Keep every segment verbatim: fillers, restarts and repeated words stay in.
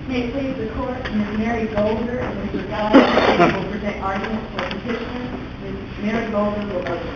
May it please the Court, Miz Mary Golder and Mister Guy will present arguments for petitioner. Miz Mary Golder will open.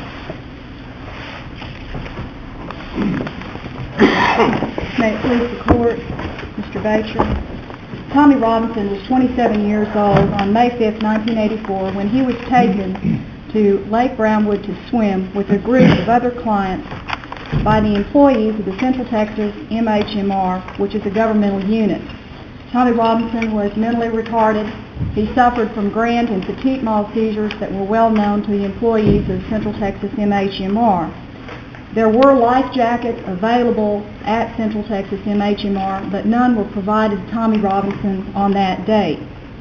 May it please the Court, Mister Bacher. Tommy Robinson was twenty-seven years old on May fifth, nineteen eighty-four, when he was taken to Lake Brownwood to swim with a group of other clients by the employees of the Central Texas M H M R, which is a governmental unit. Tommy Robinson was mentally retarded. He suffered from grand and petit mal seizures that were well known to the employees of Central Texas M H M R. There were life jackets available at Central Texas M H M R, but none were provided to Tommy Robinson on that date.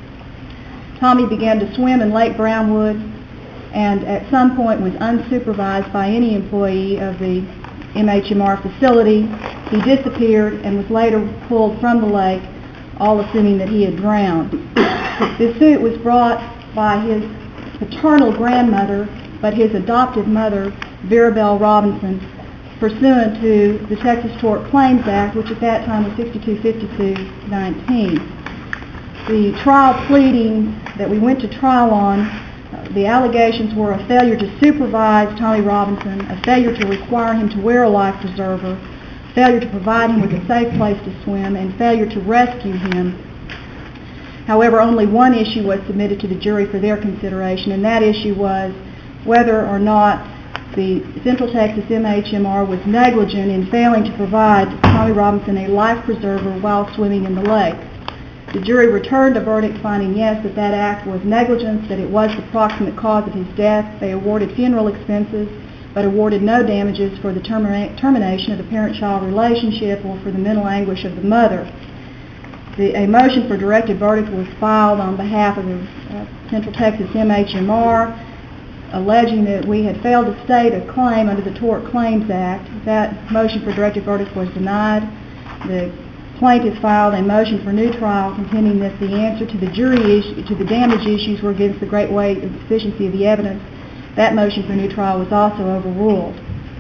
Tommy began to swim in Lake Brownwood and at some point was unsupervised by any employee of the M H M R facility. He disappeared and was later pulled from the lake, all assuming that he had drowned. This suit was brought by his paternal grandmother, but his adopted mother, Vera Bell Robinson, pursuant to the Texas Tort Claims Act, which at that time was sixty-two fifty-two nineteen. The trial pleadings that we went to trial on, uh, the allegations were a failure to supervise Tommy Robinson, a failure to require him to wear a life preserver, failure to provide him with a safe place to swim, and failure to rescue him. However, only one issue was submitted to the jury for their consideration, and that issue was whether or not the Central Texas M H M R was negligent in failing to provide Tommy Robinson a life preserver while swimming in the lake. The jury returned a verdict finding yes, that that act was negligence, that it was the proximate cause of his death. They awarded funeral expenses, but awarded no damages for the termina- termination of the parent-child relationship or for the mental anguish of the mother. The, a motion for directed verdict was filed on behalf of the uh, Central Texas M H M R, alleging that we had failed to state a claim under the Tort Claims Act. That motion for directed verdict was denied. The plaintiff filed a motion for new trial, contending that the answer to the jury issue, to the damage issues were against the great weight and sufficiency of the evidence. That motion for new trial was also overruled.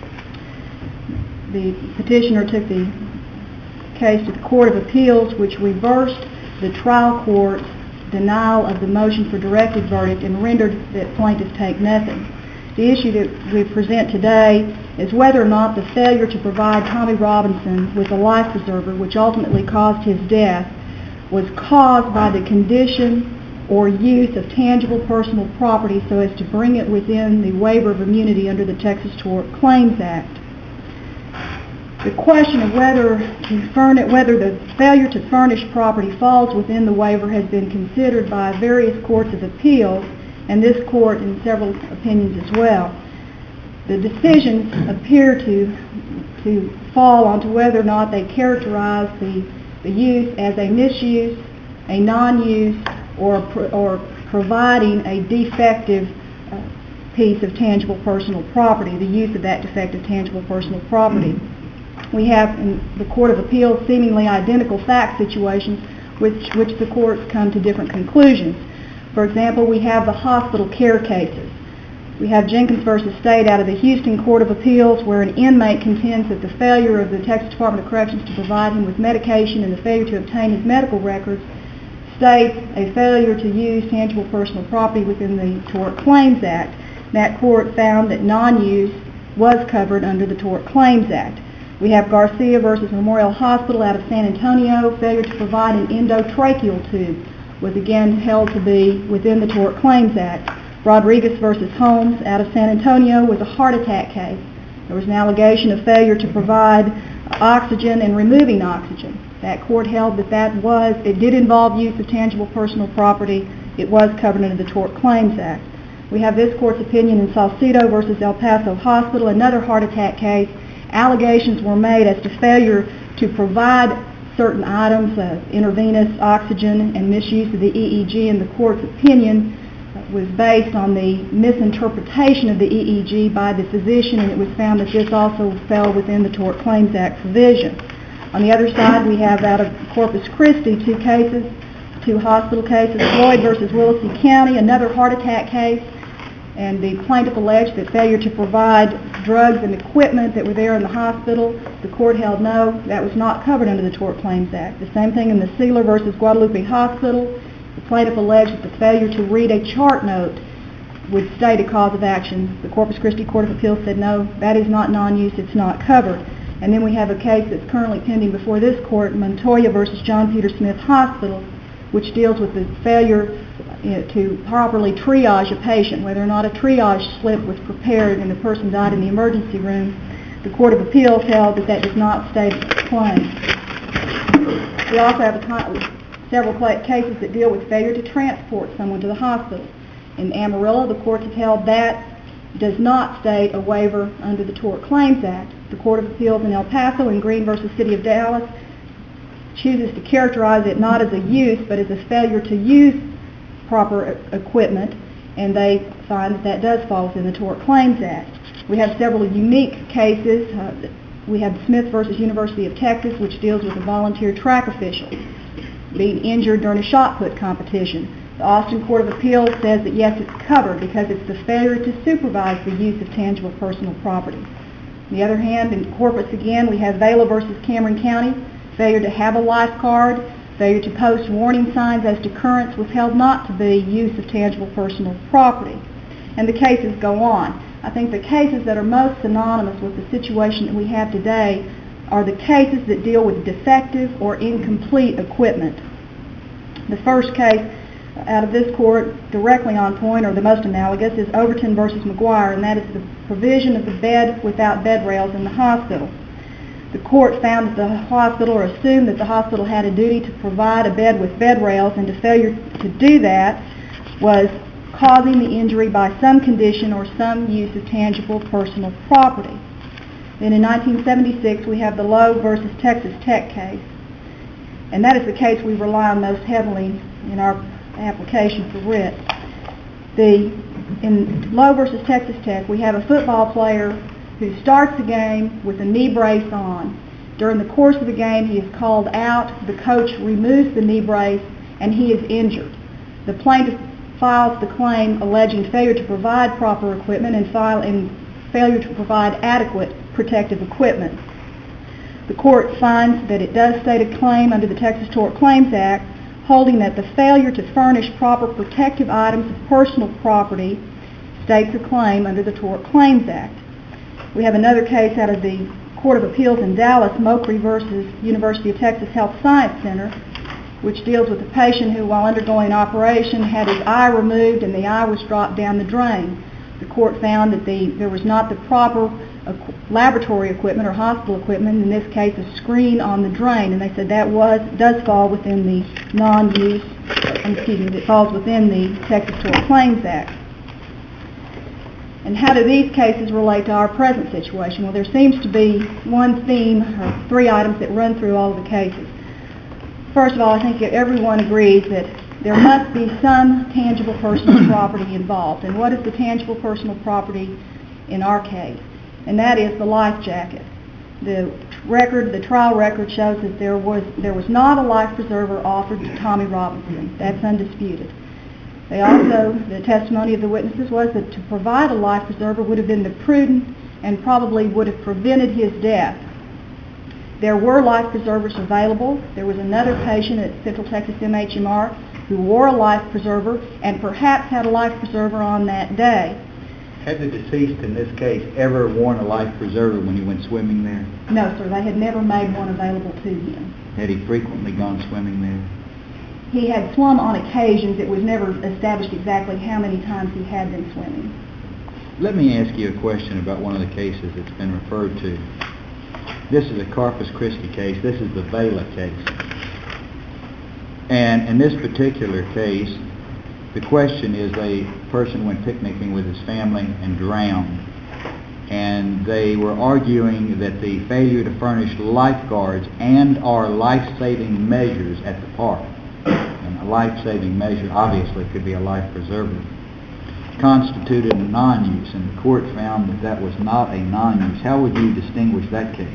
The petitioner took the case to the Court of Appeals, which reversed the trial court's denial of the motion for directed verdict and rendered that plaintiff take nothing. The issue that we present today is whether or not the failure to provide Tommy Robinson with a life preserver, which ultimately caused his death, was caused by the condition or use of tangible personal property so as to bring it within the waiver of immunity under the Texas Tort Claims Act. The question of whether to furnish, whether the failure to furnish property falls within the waiver has been considered by various courts of appeals, and this court in several opinions as well. The decisions appear to to fall onto whether or not they characterize the, the use as a misuse, a non-use, or, or providing a defective uh, piece of tangible personal property, the use of that defective tangible personal property. We have in the Court of Appeals seemingly identical fact situations which, which the courts come to different conclusions. For example, we have the hospital care cases. We have Jenkins versus State out of the Houston Court of Appeals, where an inmate contends that the failure of the Texas Department of Corrections to provide him with medication and the failure to obtain his medical records states a failure to use tangible personal property within the Tort Claims Act. That court found that non-use was covered under the Tort Claims Act. We have Garcia versus Memorial Hospital out of San Antonio. Failure to provide an endotracheal tube was again held to be within the Tort Claims Act. Rodriguez versus Holmes out of San Antonio was a heart attack case. There was an allegation of failure to provide oxygen and removing oxygen. That court held that that was, it did involve use of tangible personal property. It was covered under the Tort Claims Act. We have this court's opinion in Salcedo versus El Paso Hospital, another heart attack case. Allegations were made as to failure to provide certain items, uh, intravenous oxygen, and misuse of the E E G, and the court's opinion was based on the misinterpretation of the E E G by the physician, and it was found that this also fell within the Tort Claims Act provision. On the other side, we have out of Corpus Christi two cases, two hospital cases, Floyd versus Willacy County, another heart attack case, and the plaintiff alleged that failure to provide drugs and equipment that were there in the hospital. The court held no, that was not covered under the Tort Claims Act. The same thing in the Sealer versus Guadalupe Hospital. The plaintiff alleged that the failure to read a chart note would state a cause of action. The Corpus Christi Court of Appeals said no, that is not non-use, it's not covered. And then we have a case that's currently pending before this court, Montoya versus John Peter Smith Hospital, which deals with the failure you know, to properly triage a patient, whether or not a triage slip was prepared and the person died in the emergency room. The Court of Appeals held that that does not state a claim. We also have a ton, several cases that deal with failure to transport someone to the hospital. In Amarillo, the courts have held that does not state a waiver under the Tort Claims Act. The Court of Appeals in El Paso in Green versus City of Dallas chooses to characterize it not as a use, but as a failure to use proper equipment, and they find that that does fall within the Tort Claims Act. We have several unique cases. Uh, we have Smith versus University of Texas, which deals with a volunteer track official being injured during a shot put competition. The Austin Court of Appeals says that yes, it's covered because it's the failure to supervise the use of tangible personal property. On the other hand, in Corpus again, we have Vela versus Cameron County, failure to have a lifeguard, failure to post warning signs as to currents was held not to be use of tangible personal property. And the cases go on. I think the cases that are most synonymous with the situation that we have today are the cases that deal with defective or incomplete equipment. The first case out of this court directly on point, or the most analogous, is Overton versus McGuire, and that is the provision of the bed without bed rails in the hospital. The court found that the hospital, or assumed that the hospital had a duty to provide a bed with bed rails, and the failure to do that was causing the injury by some condition or some use of tangible personal property. Then in nineteen seventy-six, we have the Lowe versus Texas Tech case, and that is the case we rely on most heavily in our application for writ. The, in Lowe versus Texas Tech, we have a football player who starts the game with a knee brace on. During the course of the game, he is called out, the coach removes the knee brace, and he is injured. The plaintiff files the claim alleging failure to provide proper equipment and, file, and failure to provide adequate protective equipment. The court finds that it does state a claim under the Texas Tort Claims Act, holding that the failure to furnish proper protective items of personal property states a claim under the Tort Claims Act. We have another case out of the Court of Appeals in Dallas, Mokry versus University of Texas Health Science Center, which deals with a patient who, while undergoing an operation, had his eye removed and the eye was dropped down the drain. The court found that the, there was not the proper uh, laboratory equipment or hospital equipment, in this case a screen on the drain, and they said that was does fall within the non-use, excuse me, it falls within the Texas Tort Claims Act. And how do these cases relate to our present situation? Well, there seems to be one theme, or three items that run through all of the cases. First of all, I think everyone agrees that there must be some tangible personal property involved. And what is the tangible personal property in our case? And that is the life jacket. The record, the trial record shows that there was there was not a life preserver offered to Tommy Robinson. That's undisputed. They also, the testimony of the witnesses was that to provide a life preserver would have been the prudent and probably would have prevented his death. There were life preservers available. There was another patient at Central Texas M H M R who wore a life preserver and perhaps had a life preserver on that day. Had the deceased in this case ever worn a life preserver when he went swimming there? No, sir. They had never made one available to him. Had he frequently gone swimming there? He had swum on occasions. It was never established exactly how many times he had been swimming. Let me ask you a question about one of the cases that's been referred to. This is a Corpus Christi case. This is the Vela case. And in this particular case, the question is a person went picnicking with his family and drowned. And they were arguing that the failure to furnish lifeguards and or life-saving measures at the park, and a life-saving measure obviously could be a life preserver, constituted a non-use, and the court found that that was not a non-use. How would you distinguish that case?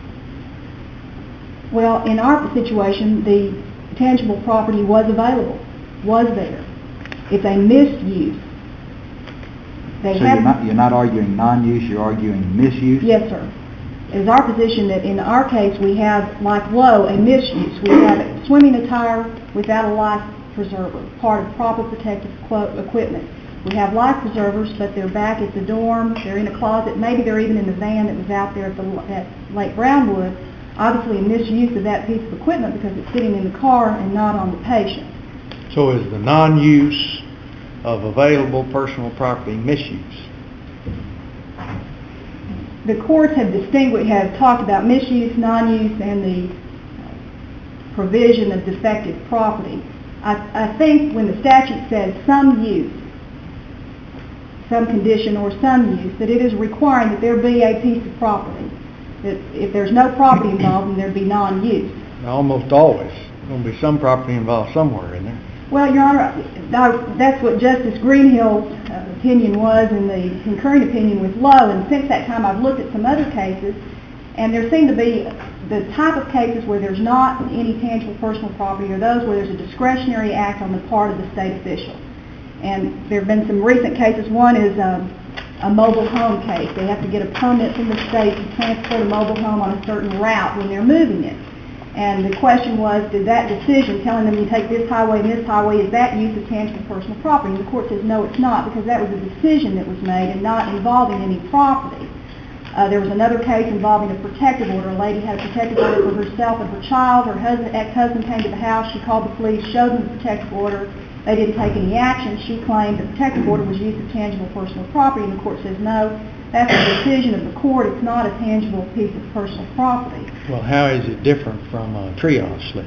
Well, in our situation, the tangible property was available, was there. It's a misuse. They So have, you're not, you're not arguing non-use, you're arguing misuse? Yes, sir. It is our position that in our case we have, like Lowe, a misuse. We have swimming attire without a life preserver, part of proper protective quote, equipment. We have life preservers, but they're back at the dorm, they're in a closet, maybe they're even in the van that was out there at, the, at Lake Brownwood. Obviously a misuse of that piece of equipment because it's sitting in the car and not on the patient. So is the non-use of available personal property misuse? The courts have distinguished, have talked about misuse, non-use, and the provision of defective property. I, I think when the statute says some use, some condition or some use, that it is requiring that there be a piece of property. That if there's no property involved, then there'd be non-use. Almost always. There's going to be some property involved somewhere in there. Well, Your Honor, that's what Justice Greenhill's uh, opinion was in the concurring opinion with Lowe, and since that time I've looked at some other cases, and there seem to be the type of cases where there's not any tangible personal property or those where there's a discretionary act on the part of the state official. And there have been some recent cases. One is um, a mobile home case. They have to get a permit from the state to transport a mobile home on a certain route when they're moving it. And the question was, did that decision telling them you take this highway and this highway, is that use of tangible personal property? And the court says no, it's not, because that was a decision that was made and not involving any property. Uh, there was another case involving a protective order. A lady had a protective order for herself and her child. Her husband, ex-husband came to the house. She called the police, showed them the protective order. They didn't take any action. She claimed the protective order was use of tangible personal property, and the court says no, that's a decision of the court. It's not a tangible piece of personal property. Well, how is it different from a triage slip?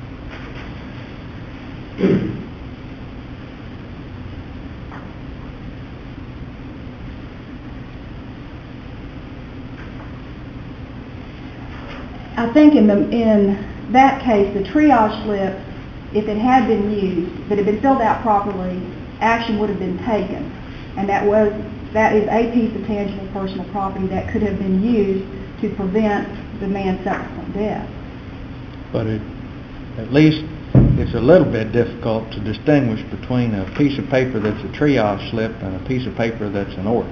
I think in the in that case, the triage slip, if it had been used, that had been filled out properly, action would have been taken, and that was that is a piece of tangible personal property that could have been used to prevent the man's subsequent death. But it, at least it's a little bit difficult to distinguish between a piece of paper that's a triage slip and a piece of paper that's an order.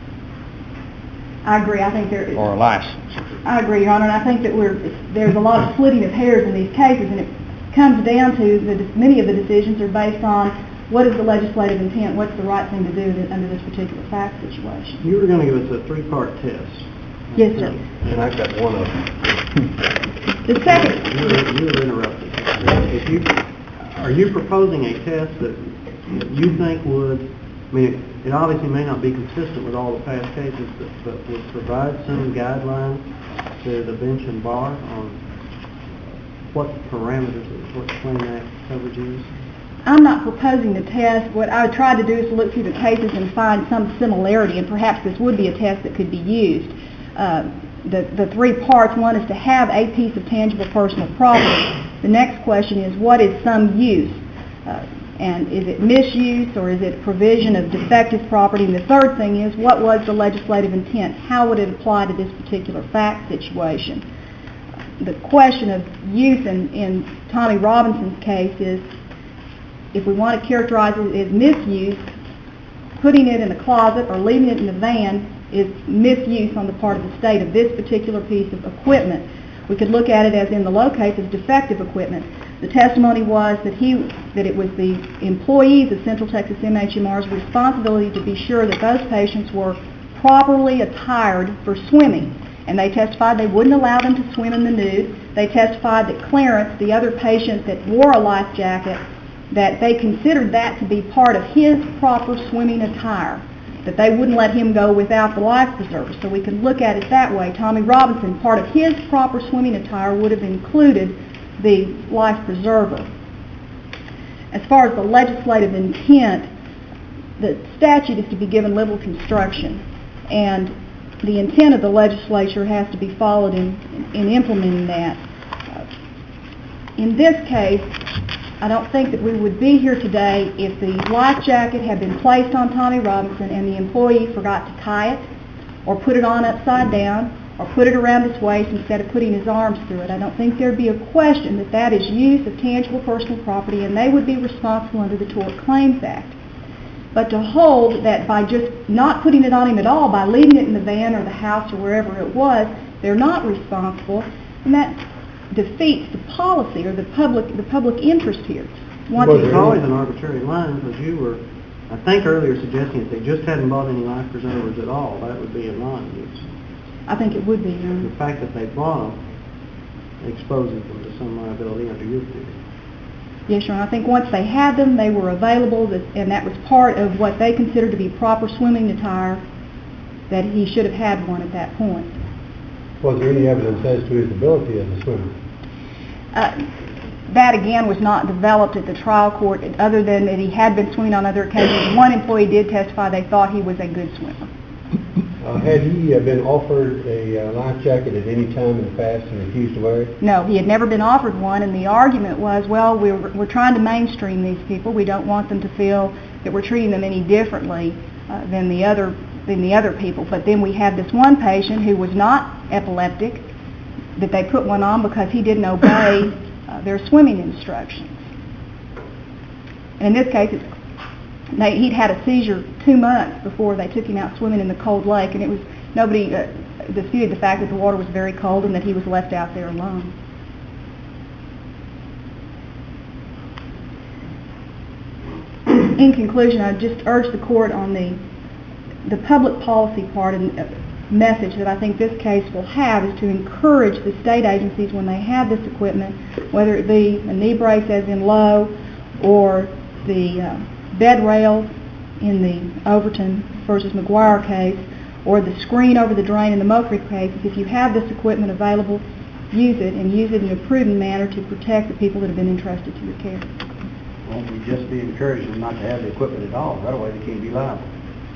I agree. I think there is. Or a license. I agree, Your Honor, and I think that we're there's a lot of splitting of hairs in these cases, and it comes down to the, many of the decisions are based on what is the legislative intent, what's the right thing to do under this particular fact situation. You were going to give us a three-part test. Yes, sir. And I've got one of them. The second. You were, you were interrupted. If you, are you proposing a test that you think would, I mean, it, it obviously may not be consistent with all the past cases, but, but would provide some guidelines to the bench and bar on what parameters, what Claim Act coverage is? I'm not proposing the test. What I would try to do is look through the cases and find some similarity, and perhaps this would be a test that could be used. Uh, the, the three parts, one is to have a piece of tangible personal property. The next question is, what is some use? Uh, and is it misuse or is it provision of defective property? And the third thing is, what was the legislative intent? How would it apply to this particular fact situation? The question of use in, in Tommy Robinson's case is, if we want to characterize it as misuse, putting it in a closet or leaving it in the van is misuse on the part of the state of this particular piece of equipment. We could look at it as in the Lowe case as defective equipment. The testimony was that he that it was the employees of Central Texas M H M R's responsibility to be sure that those patients were properly attired for swimming. And they testified they wouldn't allow them to swim in the nude. They testified that Clarence, the other patient that wore a life jacket, that they considered that to be part of his proper swimming attire, that they wouldn't let him go without the life preserver. So we can look at it that way. Tommy Robinson, part of his proper swimming attire would have included the life preserver. As far as the legislative intent, the statute is to be given liberal construction, and the intent of the legislature has to be followed in, in implementing that. In this case, I don't think that we would be here today if the life jacket had been placed on Tommy Robinson and the employee forgot to tie it or put it on upside down or put it around his waist instead of putting his arms through it. I don't think there would be a question that that is use of tangible personal property, and they would be responsible under the Tort Claims Act. But to hold that by just not putting it on him at all, by leaving it in the van or the house or wherever it was, they're not responsible, and that defeats the policy or the public the public interest here. Once Well, it's- it's always an arbitrary line, because you were, I think earlier suggesting if they just hadn't bought any life preservers at all, that would be in line. It's I think it would be, Your Honor. the fact that they bought them exposes them to some liability under your theory. Yes, Your Honor. I think once they had them, they were available, that- and that was part of what they considered to be proper swimming attire, that he should have had one at that point. Was there any evidence as to his ability as a swimmer? Uh, that, again, was not developed at the trial court, other than that he had been swimming on other occasions. One employee did testify they thought he was a good swimmer. Uh, had he uh, been offered a uh, life jacket at any time in the past and refused to wear it? No, he had never been offered one, and the argument was, well, we're, we're trying to mainstream these people. We don't want them to feel that we're treating them any differently uh, than the other than the other people. But then we had this one patient who was not epileptic, that they put one on because he didn't obey uh, their swimming instructions. And in this case, it's, they, he'd had a seizure two months before they took him out swimming in the cold lake, and it was nobody uh, disputed the fact that the water was very cold and that he was left out there alone. In conclusion, I just urge the court on the the public policy part and uh, message that I think this case will have is to encourage the state agencies when they have this equipment, whether it be a knee brace as in Lowe or the uh, bed rail in the Overton versus McGuire case, or the screen over the drain in the Mokery case, if you have this equipment available, use it, and use it in a prudent manner to protect the people that have been entrusted to your care. Won't we just be encouraging them not to have the equipment at all? That way they can't be liable.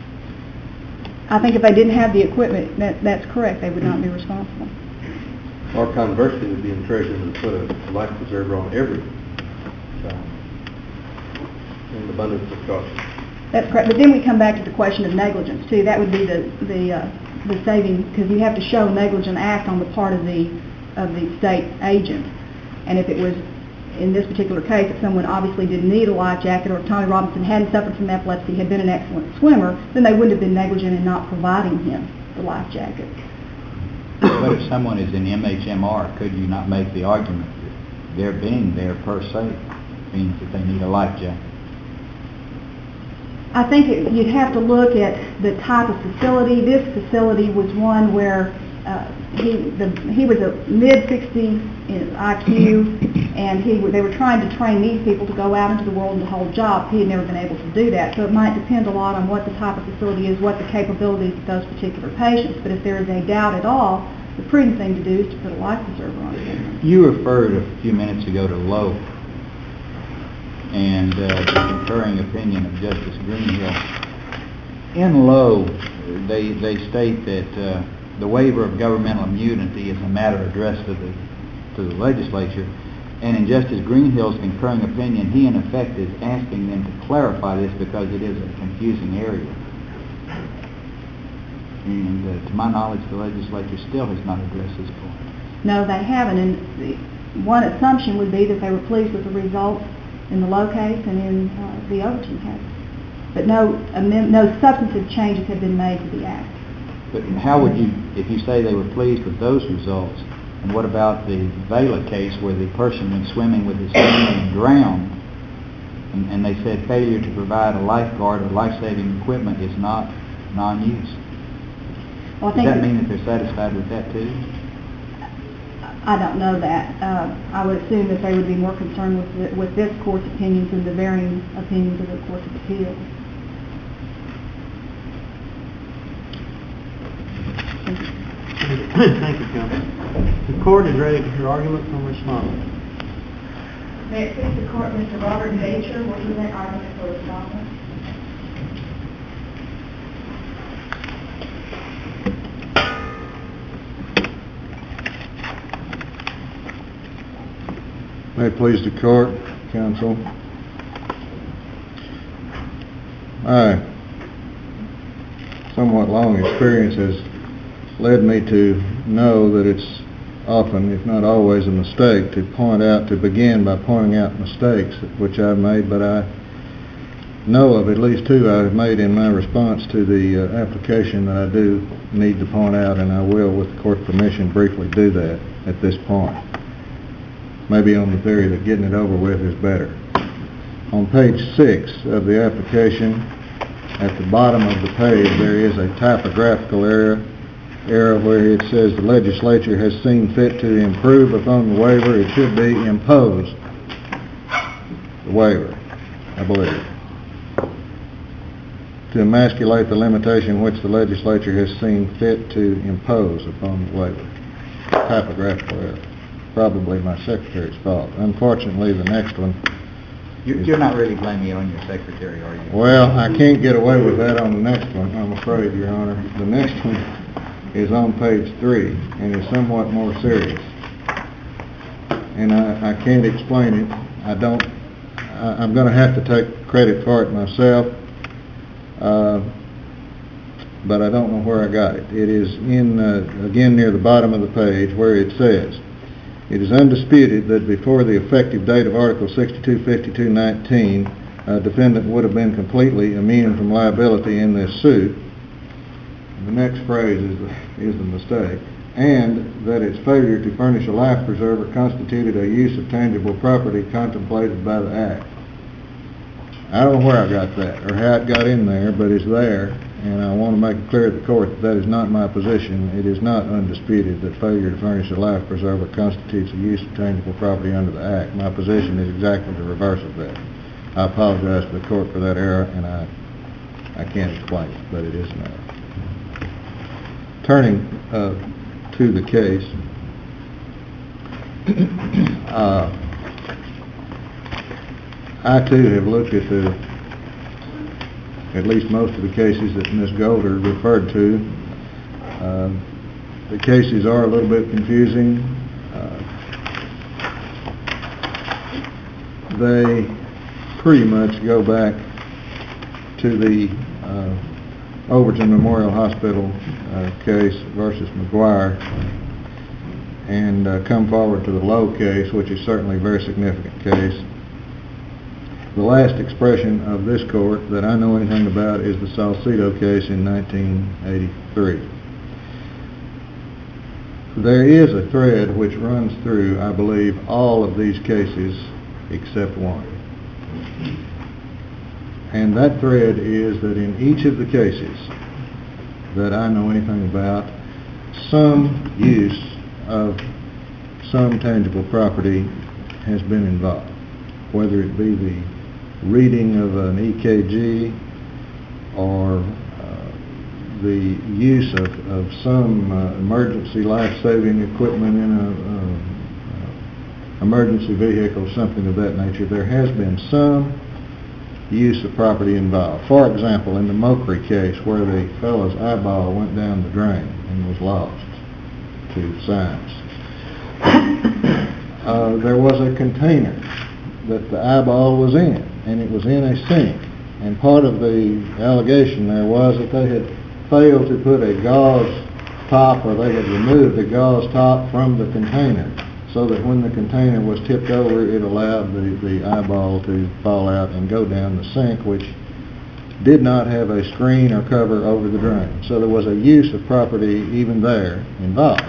I think if they didn't have the equipment, that, that's correct, they would not be responsible. Or conversely, would be encouraging them to put a life preserver on every child in abundance of caution. That's correct, but then we come back to the question of negligence too. That would be the the uh, the saving, because you have to show negligent act on the part of the of the state agent. And if it was in this particular case, if someone obviously didn't need a life jacket, or if Tommy Robinson hadn't suffered from epilepsy, had been an excellent swimmer, then they wouldn't have been negligent in not providing him the life jacket. But if someone is in M H M R, could you not make the argument that their being there per se means that they need a life jacket? I think it, you'd have to look at the type of facility. This facility was one where uh, he the, he was a mid sixties in I Q, and he they were trying to train these people to go out into the world and to hold jobs. He had never been able to do that, so it might depend a lot on what the type of facility is, what the capabilities of those particular patients. But if there is a doubt at all, the prudent thing to do is to put a life preserver on them. You referred a few minutes ago to Lowe and uh, the concurring opinion of Justice Greenhill. In Lowe, they they state that uh, the waiver of governmental immunity is a matter addressed to the to the legislature, and in Justice Greenhill's concurring opinion, he in effect is asking them to clarify this because it is a confusing area. And uh, to my knowledge, the legislature still has not addressed this point. No, they haven't, and the, one assumption would be that they were pleased with the results in the Lowe case and in uh, the Overton case. But no, amend, no substantive changes have been made to the Act. But how would you, if you say they were pleased with those results, and what about the Vela case where the person went swimming with his family and drowned, and, and they said failure to provide a lifeguard or life-saving equipment is not non-use? Well, I Does think that mean that they're satisfied with that too? I don't know that. Uh, I would assume that they would be more concerned with the, with this court's opinions and the varying opinions of the Court of Appeals. Thank you, Counsel. The court is ready to hear arguments and response. May it please the court, Mister Robert Nature will present argument for respondent. May it please the court, counsel. My somewhat long experience has led me to know that it's often, if not always, a mistake to point out, to begin by pointing out mistakes which I've made, but I know of at least two I've made in my response to the uh, application that I do need to point out, and I will, with the court's permission, briefly do that at this point. Maybe on the theory that getting it over with is better. On page six of the application, at the bottom of the page, there is a typographical error, error where it says the legislature has seen fit to improve upon the waiver. It should be impose the waiver, I believe, to emasculate the limitation which the legislature has seen fit to impose upon the waiver. Typographical error. Probably my secretary's fault. Unfortunately, the next one... You, you're not really blaming it on your secretary, are you? Well, I can't get away with that on the next one, I'm afraid, Your Honor. The next one is on page three, and is somewhat more serious. And I, I can't explain it. I don't... I, I'm going to have to take credit for it myself. Uh, but I don't know where I got it. It is in, uh, again, near the bottom of the page where it says, it is undisputed that before the effective date of Article sixty-two fifty-two nineteen, a defendant would have been completely immune from liability in this suit. The next phrase is the, is the mistake. And that its failure to furnish a life preserver constituted a use of tangible property contemplated by the Act. I don't know where I got that or how it got in there, but it's there, and I want to make it clear to the court that that is not my position. It is not undisputed that failure to furnish a life preserver constitutes a use of tangible property under the Act. My position is exactly the reverse of that. I apologize to the court for that error, and I I can't explain it, but it is an error. Turning uh, to the case, uh, I too have looked at the, at least most of the cases that Miz Golder referred to. Uh, the cases are a little bit confusing. Uh, they pretty much go back to the uh, Overton Memorial Hospital uh, case versus McGuire, and uh, come forward to the Lowe case, which is certainly a very significant case. The last expression of this court that I know anything about is the Salcedo case in nineteen eighty-three. There is a thread which runs through, I believe, all of these cases except one. And that thread is that in each of the cases that I know anything about, some use of some tangible property has been involved, whether it be the reading of an E K G or uh, the use of, of some uh, emergency life-saving equipment in a uh, uh, emergency vehicle, something of that nature. There has been some use of property involved. For example, in the Mokry case, where the fellow's eyeball went down the drain and was lost to science, uh, there was a container that the eyeball was in, and it was in a sink. And part of the allegation there was that they had failed to put a gauze top, or they had removed the gauze top from the container, so that when the container was tipped over, it allowed the, the eyeball to fall out and go down the sink, which did not have a screen or cover over the drain. So there was a use of property even there involved.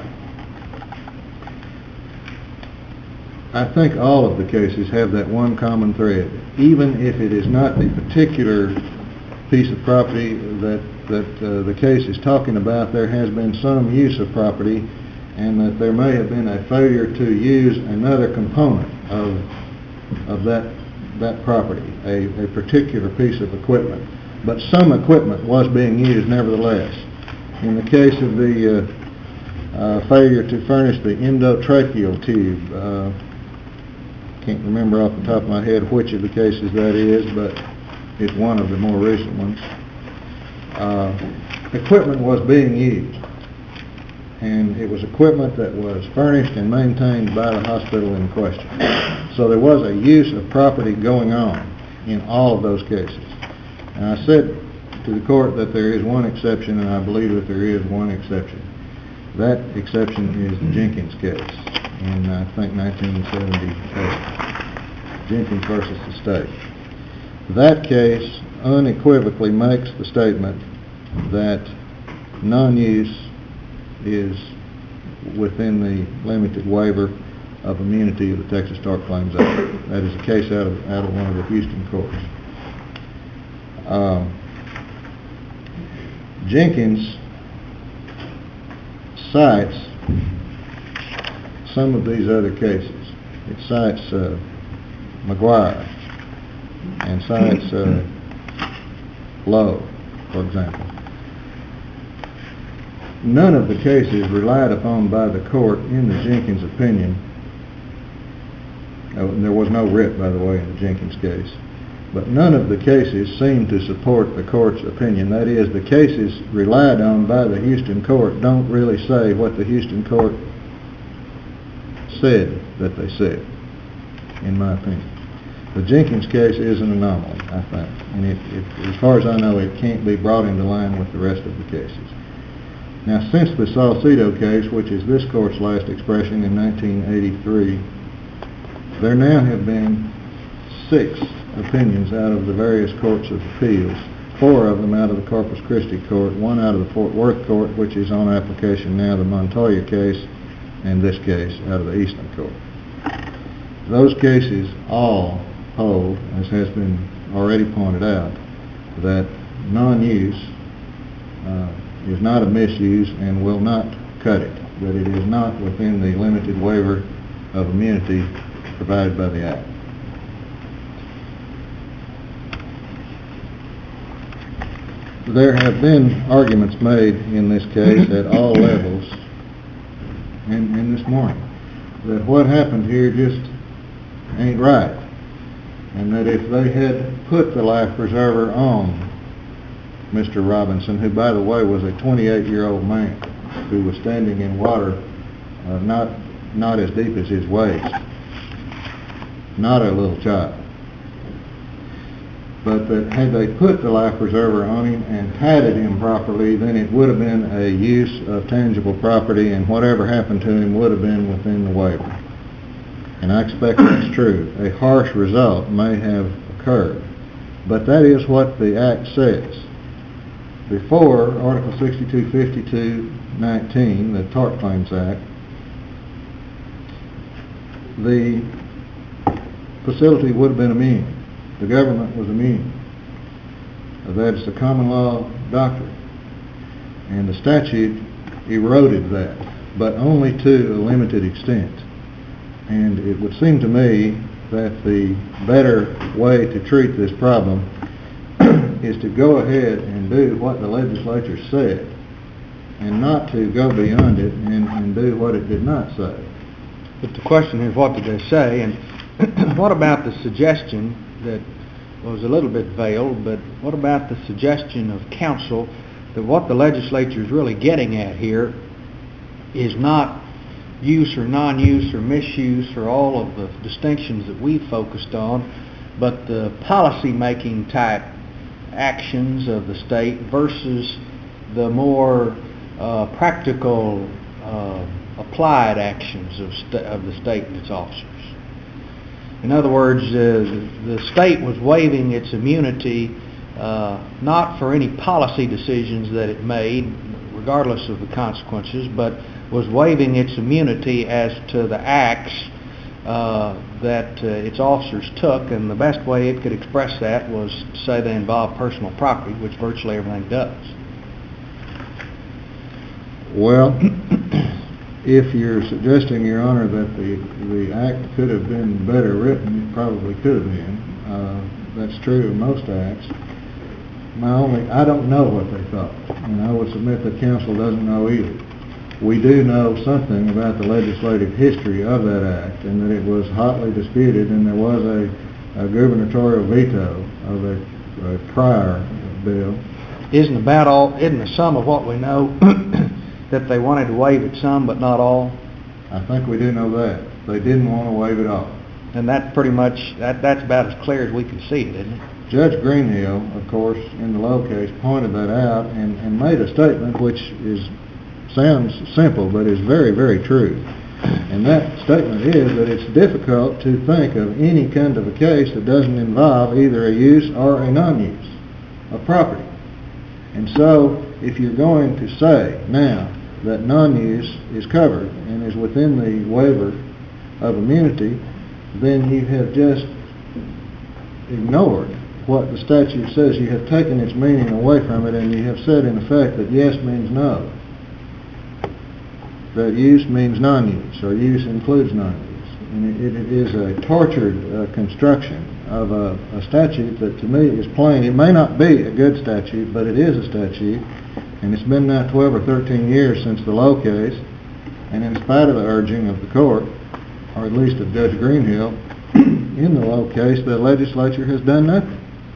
I think all of the cases have that one common thread. Even if it is not the particular piece of property that, that uh, the case is talking about, there has been some use of property, and that there may have been a failure to use another component of, of that, that property, a, a particular piece of equipment. But some equipment was being used nevertheless. In the case of the uh, uh, failure to furnish the endotracheal tube, uh, can't remember off the top of my head which of the cases that is, but it's one of the more recent ones. Uh, equipment was being used, and it was equipment that was furnished and maintained by the hospital in question. So there was a use of property going on in all of those cases. And I said to the court that there is one exception, and I believe that there is one exception. That exception is the Jenkins case in, I think, nineteen seventy-eight. Jenkins versus the state. That case unequivocally makes the statement that non-use is within the limited waiver of immunity of the Texas Tort Claims Act. That is a case out of, out of one of the Houston courts. Um, Jenkins cites some of these other cases. It cites uh, McGuire and cites uh, Lowe, for example. None of the cases relied upon by the court in the Jenkins opinion. Oh, there was no writ, by the way, in the Jenkins case. But none of the cases seem to support the court's opinion. That is, the cases relied on by the Houston court don't really say what the Houston court said that they said, in my opinion. The Jenkins case is an anomaly, I think. And it, it, as far as I know, it can't be brought into line with the rest of the cases. Now, since the Salcedo case, which is this court's last expression in nineteen eighty-three, there now have been six opinions out of the various courts of appeals, four of them out of the Corpus Christi court, one out of the Fort Worth court, which is on application now, the Montoya case, and this case out of the Eastern court. Those cases all hold, as has been already pointed out, that non-use uh, is not a misuse and will not cut it, that it is not within the limited waiver of immunity provided by the Act. There have been arguments made in this case at all levels and, and this morning that what happened here just ain't right, and that if they had put the life preserver on Mister Robinson, who by the way was a twenty-eight-year-old man who was standing in water uh, not not as deep as his waist, not a little child, but that had they put the life preserver on him and padded him properly, then it would have been a use of tangible property, and whatever happened to him would have been within the waiver. And I expect that's true. A harsh result may have occurred, but that is what the Act says. Before Article sixty-two fifty-two nineteen, the Tort Claims Act, the facility would have been immune. The government was immune. That's the common law doctrine. And the statute eroded that, but only to a limited extent. And it would seem to me that the better way to treat this problem is to go ahead and do what the legislature said, and not to go beyond it and, and do what it did not say. But the question is, what did they say? And what about the suggestion that was a little bit veiled, but what about the suggestion of counsel that what the legislature is really getting at here is not use or non-use or misuse or all of the distinctions that we focused on, but the policy-making type actions of the state versus the more uh, practical uh, applied actions of, sta- of the state and its officers. In other words, uh, the state was waiving its immunity uh, not for any policy decisions that it made, regardless of the consequences, but was waiving its immunity as to the acts uh, that uh, its officers took, and the best way it could express that was to say they involved personal property, which virtually everything does. Well, if you're suggesting, Your Honor, that the, the Act could have been better written, it probably could have been. Uh, that's true of most acts. My only, I don't know what they thought, and I would submit that counsel doesn't know either. We do know something about the legislative history of that act, and that it was hotly disputed, and there was a, a gubernatorial veto of a, a prior bill. Isn't about all, isn't the sum of what we know that they wanted to waive it some but not all? I think we do know that. They didn't want to waive it all. And that pretty much, that, that's about as clear as we can see it, isn't it? Judge Greenhill, of course, in the Lowe case, pointed that out and, and made a statement which is sounds simple, but is very, very true. And that statement is that it's difficult to think of any kind of a case that doesn't involve either a use or a non-use. of property. And so, if you're going to say now that non-use is covered and is within the waiver of immunity, then you have just ignored what the statute says. You have taken its meaning away from it, and you have said in effect that yes means no. That use means non-use, or use includes non-use. And it, it is a tortured uh, construction of a, a statute that to me is plain. It may not be a good statute, but it is a statute, and it's been now twelve or thirteen years since the Lowe case, and in spite of the urging of the court, or at least of Judge Greenhill, in the Lowe case, the legislature has done nothing.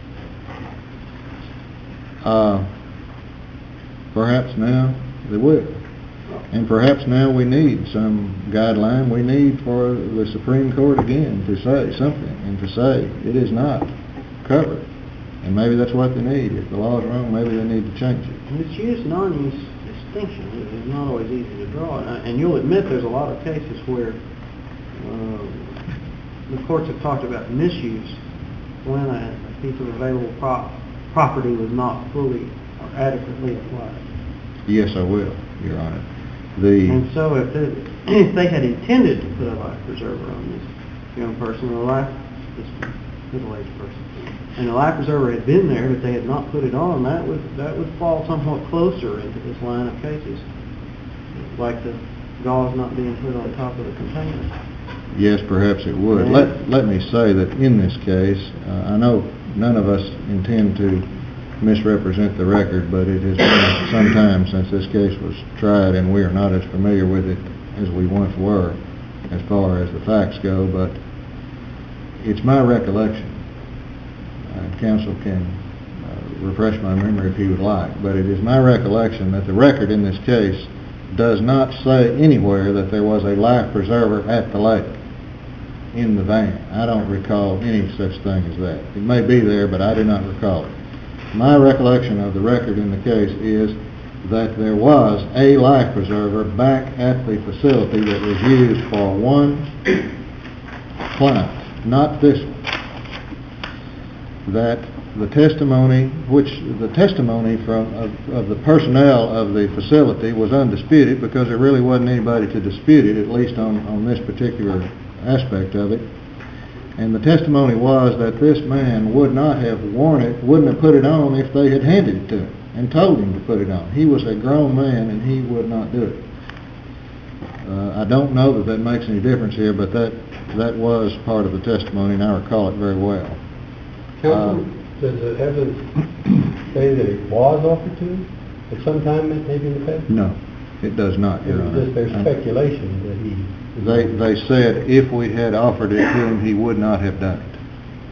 Uh, perhaps now they will. And perhaps now we need some guideline. We need for the Supreme Court again to say something and to say it is not covered. And maybe that's what they need. If the law is wrong, maybe they need to change it. And this use non-use distinction is not always easy to draw. And you'll admit there's a lot of cases where uh, the courts have talked about misuse when a, a piece of available prop, property was not fully or adequately applied. Yes, I will, Your Honor. The and so if they, if they had intended to put a life preserver on this young person, or a life, this middle-aged person, and the life preserver had been there, but they had not put it on, that would that would fall somewhat closer into this line of cases, like the gauze not being put on top of the container. Yes, perhaps it would. And let let me say that in this case, uh, I know none of us intend to misrepresent the record, but it has been some time since this case was tried, and we are not as familiar with it as we once were as far as the facts go, but it's my recollection. Uh, counsel can uh, refresh my memory if he would like, but it is my recollection that the record in this case does not say anywhere that there was a life preserver at the lake in the van. I don't recall any such thing as that. It may be there, but I do not recall it. My recollection of the record in the case is that there was a life preserver back at the facility that was used for one client, not this one. That the testimony, which the testimony from of, of the personnel of the facility was undisputed, because there really wasn't anybody to dispute it, at least on, on this particular aspect of it. And the testimony was that this man would not have worn it, wouldn't have put it on if they had handed it to him and told him to put it on. He was a grown man and he would not do it. Uh, I don't know that that makes any difference here, but that that was part of the testimony, and I recall it very well. Counsel, Uh, does the evidence say that it was offered to him at some time, maybe in the past? No, it does not, Your It's Honor. just there's speculation that he... They they said if we had offered it to him, he would not have done it.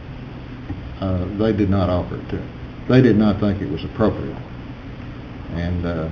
Uh, they did not offer it to him. They did not think it was appropriate, and uh,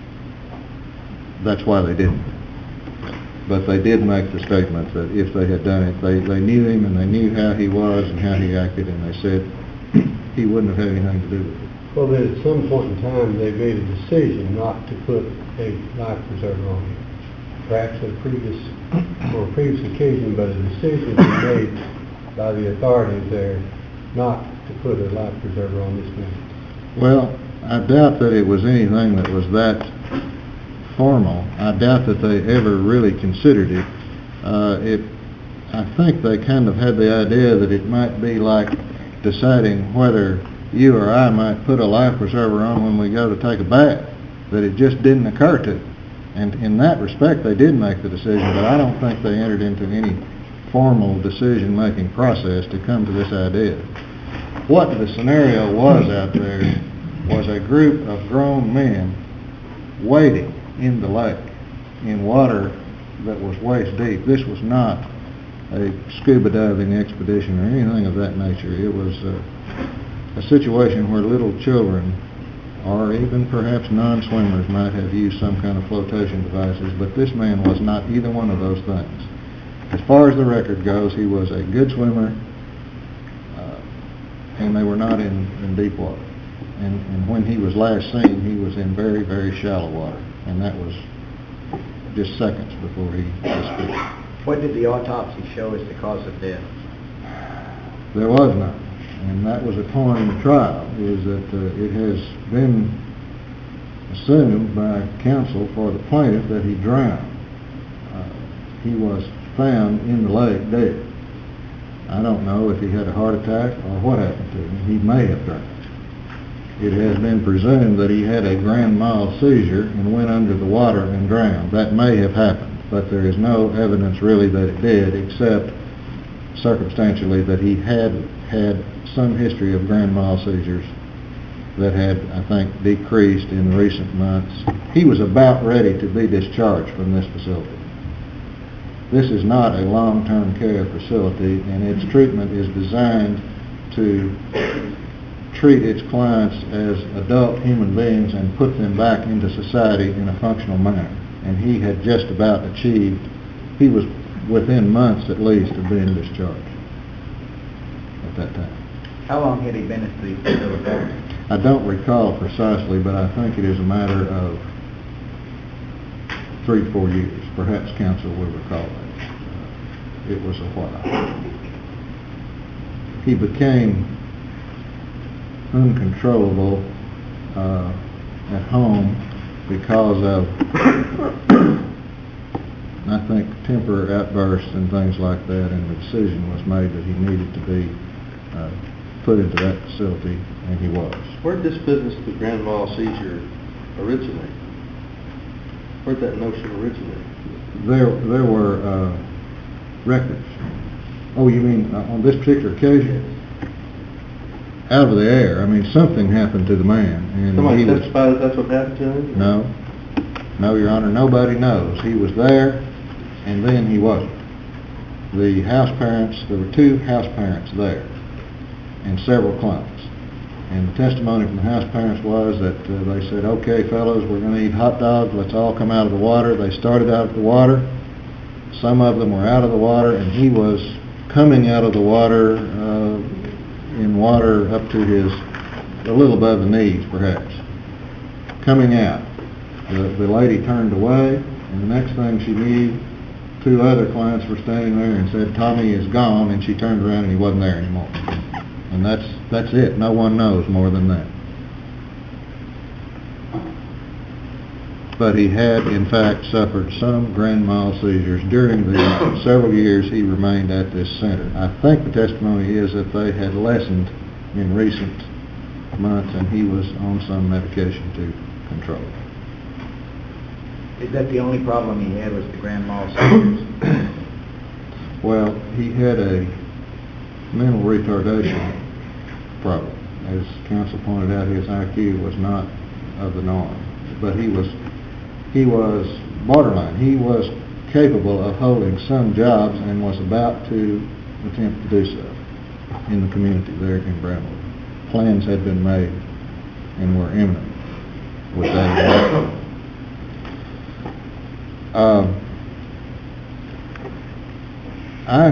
that's why they didn't. But they did make the statement that if they had done it, they, they knew him and they knew how he was and how he acted, and they said he wouldn't have had anything to do with it. Well, then at some point in time, they made a decision not to put a life preserver on him. Perhaps a previous, or a previous occasion, but a decision was made by the authorities there not to put a life preserver on this man. Well, I doubt that it was anything that was that formal. I doubt that they ever really considered it. Uh, it. I think they kind of had the idea that it might be like deciding whether you or I might put a life preserver on when we go to take a bath, that it just didn't occur to them. And in that respect, they did make the decision, but I don't think they entered into any formal decision-making process to come to this idea. What the scenario was out there was a group of grown men wading in the lake in water that was waist deep. This was not a scuba diving expedition or anything of that nature. It was a, a situation where little children, or even perhaps non-swimmers, might have used some kind of flotation devices, but this man was not either one of those things. As far as the record goes, he was a good swimmer, uh, and they were not in, in deep water. And, and when he was last seen, he was in very, very shallow water, and that was just seconds before he disappeared. What did the autopsy show as the cause of death? There was none. and that was a point in the trial, is that uh, it has been assumed by counsel for the plaintiff that he drowned. Uh, he was found in the lake dead. I don't know if he had a heart attack or what happened to him. He may have drowned. It has been presumed that he had a grand mal seizure and went under the water and drowned. That may have happened, but there is no evidence really that it did, except circumstantially that he had had some history of grand mal seizures that had, I think, decreased in recent months. He was about ready to be discharged from this facility. This is not a long-term care facility, and its treatment is designed to treat its clients as adult human beings and put them back into society in a functional manner. And he had just about achieved, he was within months at least of being discharged at that time. How long had he been at the facility? I don't recall precisely, but I think it is a matter of three, four years. Perhaps counsel will recall that. Uh, it was a while. He became uncontrollable uh, at home because of, I think, temper outbursts and things like that, and the decision was made that he needed to be uh, put into that facility, and he was. Where did this business of the grand mal seizure originate? Where did that notion originate? There, there were uh, records. Oh, you mean uh, on this particular occasion? Out of the air. I mean, something happened to the man, and Somebody he was. testified that that's what happened to him? No, no, Your Honor. Nobody knows. He was there, and then he wasn't. The house parents. There were two house parents there, and several clients. And the testimony from the house parents was that uh, they said, "Okay, fellows, we're going to eat hot dogs. Let's all come out of the water." They started out of the water. Some of them were out of the water, and he was coming out of the water uh, in water up to his, a little above the knees, perhaps. Coming out. The, the lady turned away, and the next thing she knew, two other clients were standing there and said, "Tommy is gone," and she turned around and he wasn't there anymore. And that's that's it. No one knows more than that. But he had, in fact, suffered some grand mal seizures during the several years he remained at this center. I think the testimony is that they had lessened in recent months, and he was on some medication to control it. Is that the only problem he had, was the grand mal seizures? Well, he had a mental retardation problem. As counsel pointed out, his I Q was not of the norm, but he was he was borderline. He was capable of holding some jobs and was about to attempt to do so in the community there in Bramley. Plans had been made and were imminent with that. Um, I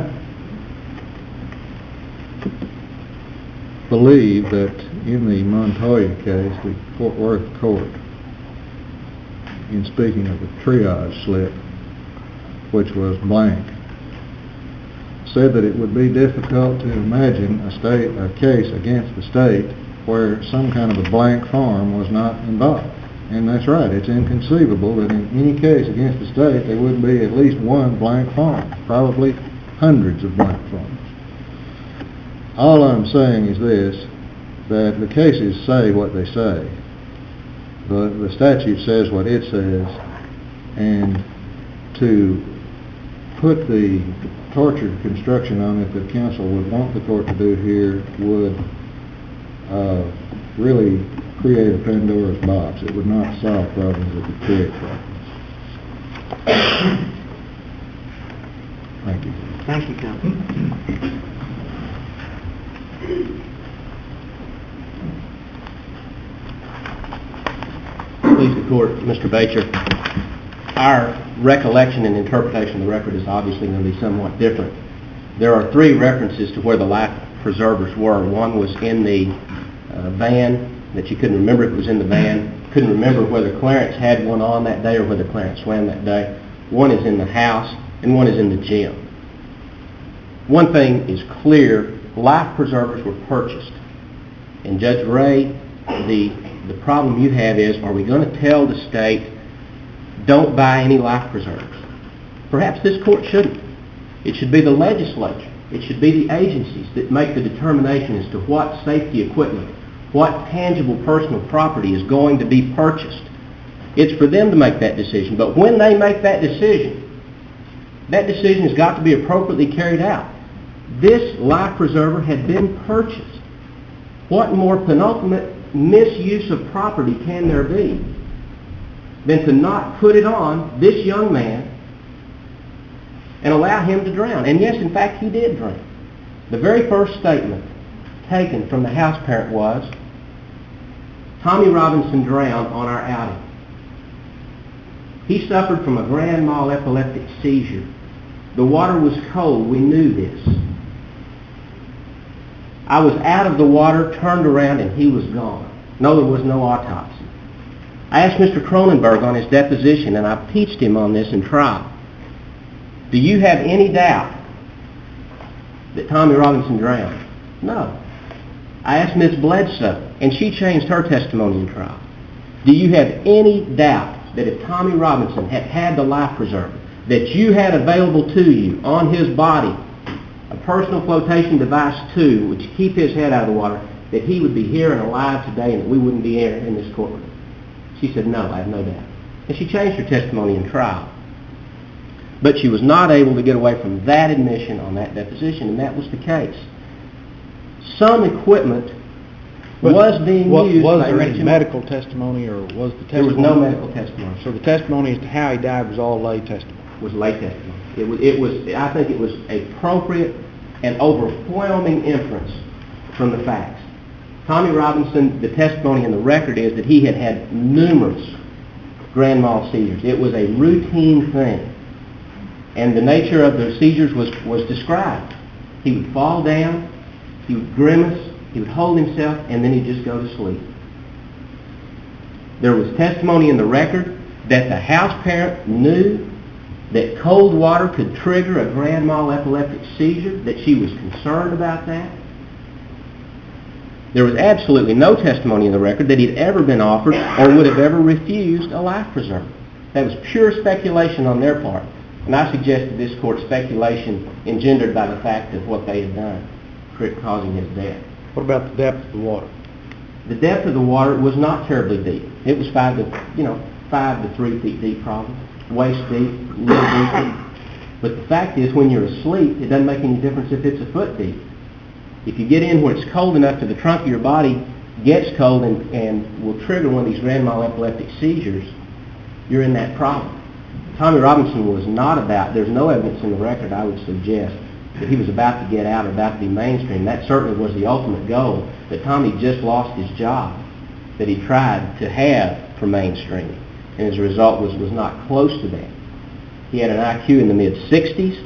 believe that in the Montoya case, the Fort Worth court, in speaking of the triage slip, which was blank, said that it would be difficult to imagine a state, a case against the state where some kind of a blank form was not involved. And that's right, it's inconceivable that in any case against the state there wouldn't be at least one blank form, probably hundreds of blank forms. All I'm saying is this, that the cases say what they say. The, the statute says what it says, and to put the tortured construction on it that counsel would want the court to do here would uh, really create a Pandora's box. It would not solve problems, it would create problems. Thank you. Thank you, counsel. Please the court, Mister Bacher. Our recollection and interpretation of the record is obviously going to be somewhat different. There are three references to where the life preservers were. One was in the uh, van, that you couldn't remember if it was in the van. Couldn't remember whether Clarence had one on that day or whether Clarence swam that day. One is in the house, and one is in the gym. One thing is clear, life preservers were purchased. And Judge Ray, the, the problem you have is, are we going to tell the state, don't buy any life preservers? Perhaps this court shouldn't. It should be the legislature. It should be the agencies that make the determination as to what safety equipment, what tangible personal property is going to be purchased. It's for them to make that decision. But when they make that decision, that decision has got to be appropriately carried out. This life preserver had been purchased. What more penultimate misuse of property can there be than to not put it on this young man and allow him to drown? And yes, in fact, he did drown. The very first statement taken from the house parent was, Tommy Robinson drowned on our outing. He suffered from a grand mal epileptic seizure. The water was cold. We knew this. I was out of the water, turned around, and he was gone. No, there was no autopsy. I asked Mister Cronenberg on his deposition, and I impeached him on this in trial. Do you have any doubt that Tommy Robinson drowned? No. I asked Miz Bledsoe, and she changed her testimony in trial. Do you have any doubt that if Tommy Robinson had had the life preserver that you had available to you on his body, a personal flotation device too, which keep his head out of the water, that he would be here and alive today and that we wouldn't be here in this courtroom? She said, no, I have no doubt. And she changed her testimony in trial. But she was not able to get away from that admission on that deposition, and that was the case. Some equipment But was being what, used Was by there any Richard- medical testimony, or was the testimony... There was no medical testimony. So the testimony as to how he died was all lay testimony? Was lay testimony. It was, it was, I think it was appropriate and overwhelming inference from the facts. Tommy Robinson, the testimony in the record is that he had had numerous grand mal seizures. It was a routine thing. And the nature of the seizures was, was described. He would fall down, he would grimace, he would hold himself, and then he'd just go to sleep. There was testimony in the record that the house parent knew that cold water could trigger a grand mal epileptic seizure, that she was concerned about that. There was absolutely no testimony in the record that he'd ever been offered or would have ever refused a life preserver. That was pure speculation on their part. And I suggested this court speculation engendered by the fact of what they had done, causing his death. What about the depth of the water? The depth of the water was not terribly deep. It was five to, you know, five to three feet deep probably. Waist deep, a little deeper. But the fact is, when you're asleep, it doesn't make any difference if it's a foot deep. If you get in where it's cold enough to the trunk of your body, gets cold and, and will trigger one of these grand mal epileptic seizures, you're in that problem. Tommy Robinson was not about, there's no evidence in the record, I would suggest, that he was about to get out or about to be mainstream. That certainly was the ultimate goal, that Tommy just lost his job that he tried to have for mainstreaming. And as a result was, was not close to that. He had an I Q in the mid-sixties,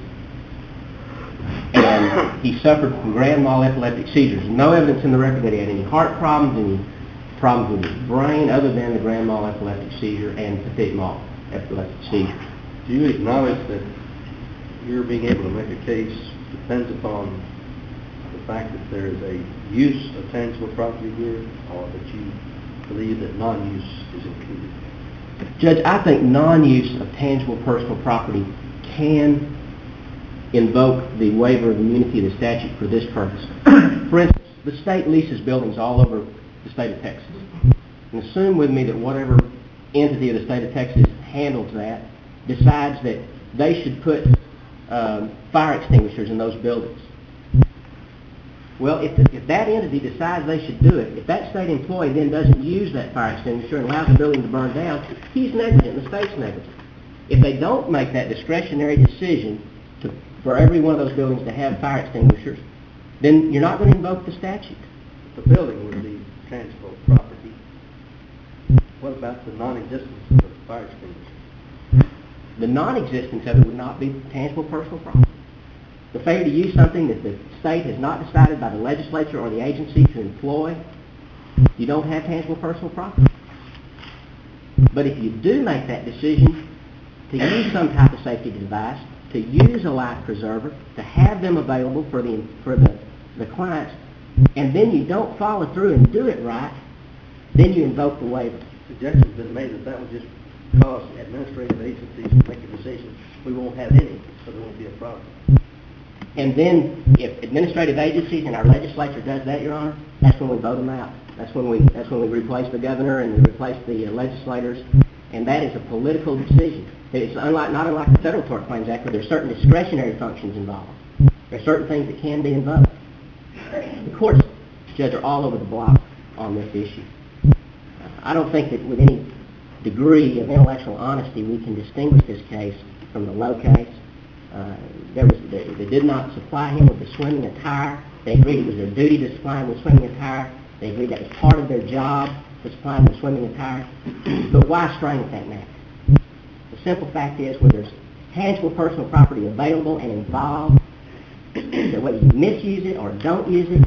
and he suffered from grand mal epileptic seizures. No evidence in the record that he had any heart problems, any problems with his brain, other than the grand mal epileptic seizure and petit mal epileptic seizure. Do you acknowledge that your being able to make a case depends upon the fact that there is a use of tangible property here, or that you believe that non-use is included? Judge, I think non-use of tangible personal property can invoke the waiver of immunity of the statute for this purpose. For instance, the state leases buildings all over the state of Texas. And assume with me that whatever entity of the state of Texas handles that decides that they should put um, fire extinguishers in those buildings. Well, if, the, if that entity decides they should do it, if that state employee then doesn't use that fire extinguisher and allows the building to burn down, he's negligent, the state's negligent. If they don't make that discretionary decision to, for every one of those buildings to have fire extinguishers, then you're not going to invoke the statute. The building would be tangible property. What about the non-existence of the fire extinguisher? The non-existence of it would not be tangible personal property. The failure to use something that the state has not decided by the legislature or the agency to employ, you don't have tangible personal property. But if you do make that decision to use some type of safety device, to use a life preserver, to have them available for the for the, the clients, and then you don't follow through and do it right, then you invoke the waiver. Suggestions been made that that would just cause administrative agencies to make a decision. We won't have any, so there won't be a problem. And then, if administrative agencies and our legislature does that, Your Honor, that's when we vote them out. That's when we that's when we replace the governor and we replace the uh, legislators, and that is a political decision. It's unlike not unlike the Federal Tort Claims Act, where there's certain discretionary functions involved. There's certain things that can be invoked. The courts, Judge, are all over the block on this issue. I don't think that with any degree of intellectual honesty we can distinguish this case from the Lowe case. Uh, there was, they, they did not supply him with the swimming attire. They agreed it was their duty to supply him with swimming attire. They agreed that was part of their job to supply him with swimming attire. But why strain at that matter? The simple fact is, where there's tangible personal property available and involved, that whether you misuse it or don't use it,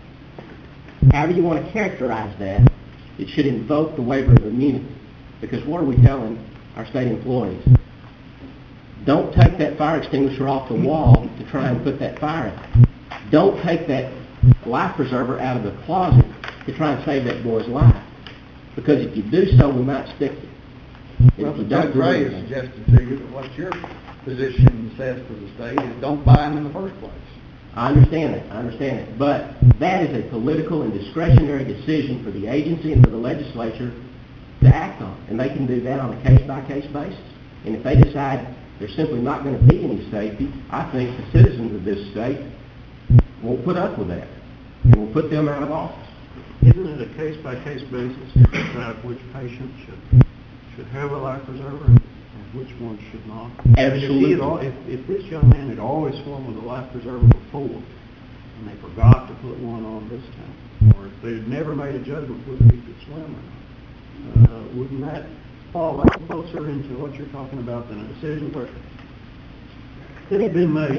however you want to characterize that, it should invoke the waiver of immunity. Because what are we telling our state employees? Don't take that fire extinguisher off the wall to try and put that fire out. Don't take that life preserver out of the closet to try and save that boy's life. Because if you do so, we might stick it. Well, the Judge Ray has suggested to you that what your position says to the state is don't buy them in the first place. I understand that. I understand it. But that is a political and discretionary decision for the agency and for the legislature to act on. And they can do that on a case-by-case basis. And if they decide there's simply not going to be any safety, I think the citizens of this state won't put up with that. And will put them out of office. Isn't it a case-by-case basis to decide which patient should should have a life preserver and which one should not? Absolutely. If, al- if, if this young man had always swum with a life preserver before, and they forgot to put one on this time, or if they had never made a judgment whether he could swim or not, uh, wouldn't that fall back closer into what you're talking about than a decision where it had been made?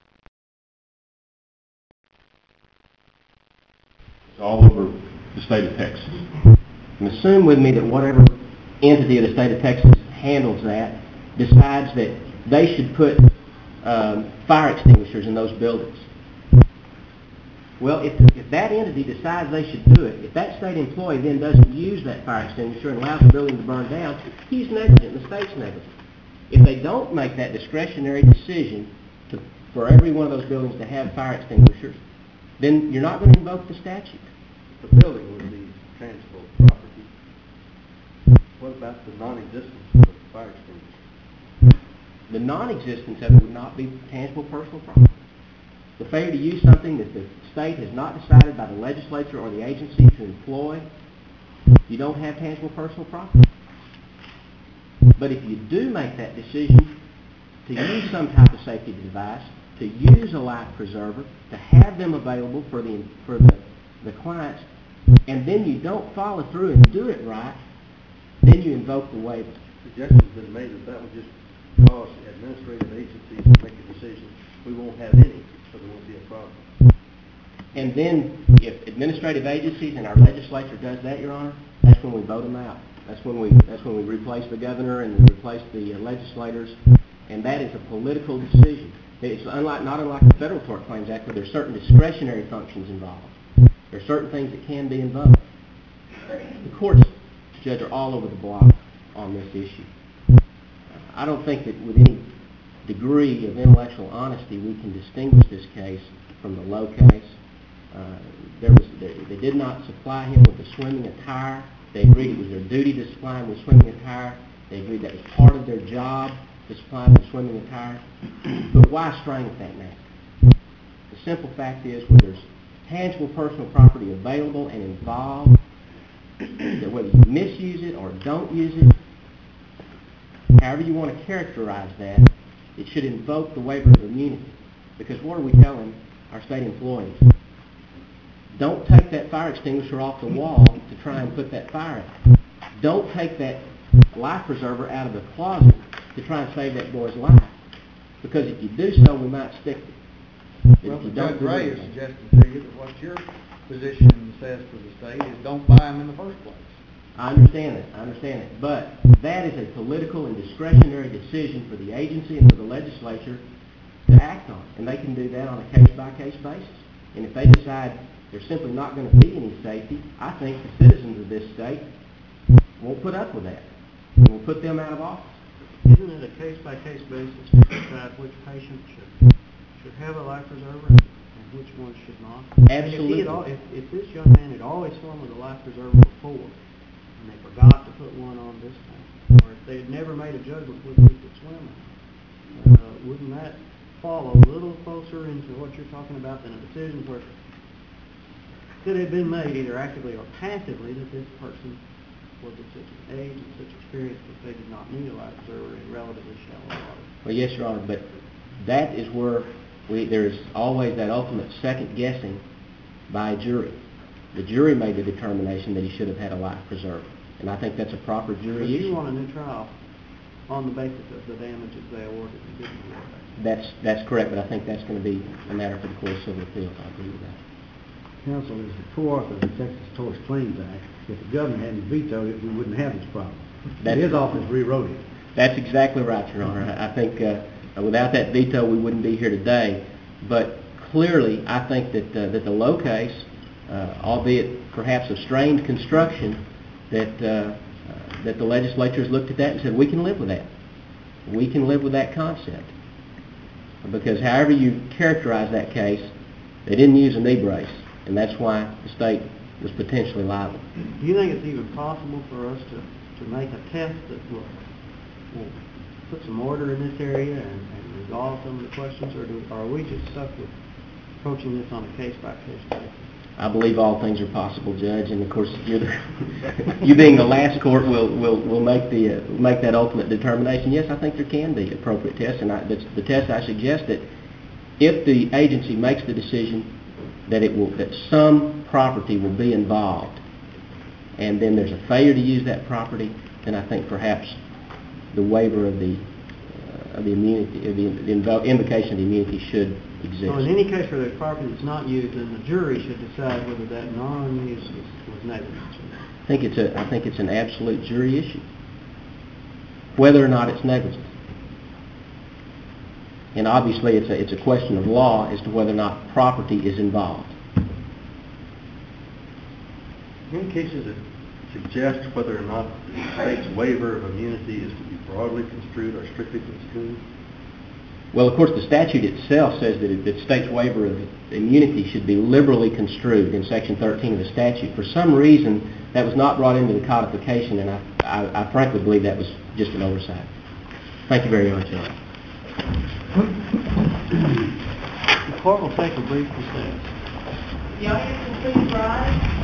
All over the state of Texas. And assume with me that whatever entity of the state of Texas handles that decides that they should put um, fire extinguishers in those buildings. Well, if, if that entity decides they should do it, if that state employee then doesn't use that fire extinguisher and allows the building to burn down, he's negligent, the state's negligent. If they don't make that discretionary decision to, for every one of those buildings to have fire extinguishers, then you're not going to invoke the statute. The building would be tangible property. What about the non-existence of the fire extinguisher? The non-existence of it would not be tangible personal property. The failure to use something that the state has not decided by the legislature or the agency to employ, you don't have tangible personal property. But if you do make that decision to use some type of safety device, to use a life preserver, to have them available for the for the, the clients, and then you don't follow through and do it right, then you invoke the waiver. Suggestions been made that that would just cause administrative agencies to make a decision. We won't have any, so there won't be a problem. And then, if administrative agencies and our legislature does that, Your Honor, that's when we vote them out. That's when we that's when we replace the governor and we replace the uh, legislators, and that is a political decision. It's unlike not unlike the Federal Tort Claims Act, where there's certain discretionary functions involved. There are certain things that can be invoked. The courts, Judge, are all over the block on this issue. I don't think that with any degree of intellectual honesty we can distinguish this case from the Lowe case. Uh, there was they, they did not supply him with the swimming attire. They agreed it was their duty to supply him with swimming attire. They agreed that was part of their job to supply him with swimming attire. But why strain at that matter? The simple fact is, where there's tangible personal property available and involved, that whether you misuse it or don't use it, however you want to characterize that, it should invoke the waiver of immunity. Because what are we telling our state employees? Don't take that fire extinguisher off the wall to try and put that fire out. Don't take that life preserver out of the closet to try and save that boy's life. Because if you do so, we might stick it. Well, the Judge Ray has suggested to you that what your position says to the state is don't buy them in the first place. I understand that. I understand it. But that is a political and discretionary decision for the agency and for the legislature to act on. And they can do that on a case-by-case basis. And if they decide there's simply not going to be any safety, I think the citizens of this state won't put up with that. And we'll put them out of office. Isn't it a case-by-case basis to decide which patient should, should have a life preserver and which one should not? Absolutely. And if, he had al- if, if this young man had always swum with a life preserver before, and they forgot to put one on this time, or if they had never made a judgment whether he could swim or not, uh, wouldn't that fall a little closer into what you're talking about than a decision where could have been made either actively or passively that this person was of such an age and such experience that they did not need a life preserver in relatively shallow water? Well, yes, Your Honor, but that is where we, there is always that ultimate second guessing by a jury. The jury made the determination that he should have had a life preserver, and I think that's a proper jury But issue. you want a new trial on the basis of the damages they awarded and didn't award. That's that's correct, but I think that's going to be a matter for the Court of Civil Appeals. I agree with that. Counsel, as the co-author of the Texas Tort Claims Act, if the governor hadn't vetoed it, we wouldn't have this problem. That's, His office rewrote it. That's exactly right, Your Honor. I think uh, without that veto, we wouldn't be here today. But clearly, I think that uh, that the low case, uh, albeit perhaps of strained construction, that uh, uh, that the legislature has looked at that and said, we can live with that. We can live with that concept. Because however you characterize that case, they didn't use a knee brace, and that's why the state was potentially liable. Do you think it's even possible for us to, to make a test that will, will put some order in this area and, and resolve some of the questions, or, do, or are we just stuck with approaching this on a case-by-case basis? I believe all things are possible, Judge, and of course, you're the, you being the last court will will will make the uh, make that ultimate determination. Yes, I think there can be appropriate tests, and I, that's the test I suggest that if the agency makes the decision that it will that some property will be involved, and then there's a failure to use that property, then I think perhaps the waiver of the uh, of the immunity, of the, the invo- invocation of the immunity should exist. So in any case where there's property that's not used, then the jury should decide whether that non-use was, was negligence. I think it's a I think it's an absolute jury issue, whether or not it's negligence. And obviously, it's a it's a question of law as to whether or not property is involved. In cases that suggest whether or not the state's waiver of immunity is to be broadly construed or strictly construed? Well, of course, the statute itself says that the state's waiver of immunity should be liberally construed in Section thirteen of the statute. For some reason, that was not brought into the codification, and I, I, I frankly believe that was just an oversight. Thank you very much, Your Honor. The court will take a brief recess. The audience will please rise.